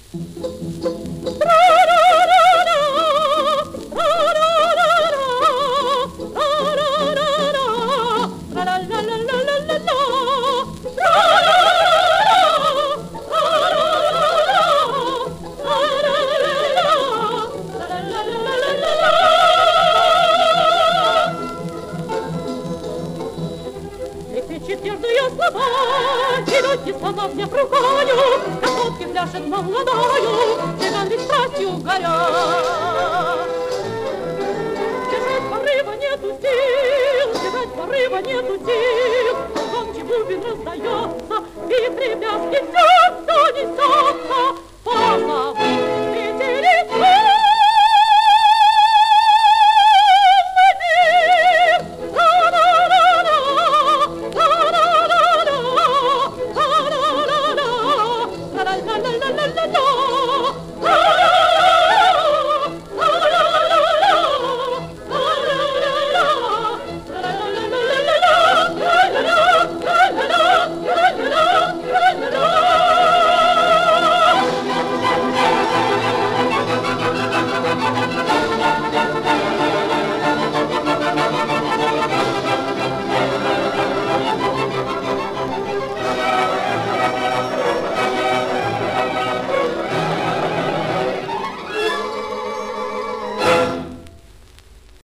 Четвертые слова, чередки слонов всех рукою, Кокотки пляшет молодою, цыган ведь страстью горят. Держать порыва нету сил, держать порыва нету сил, громче бубен раздается, и трепяски все несется, позовут ветеринаров. La la la la la la.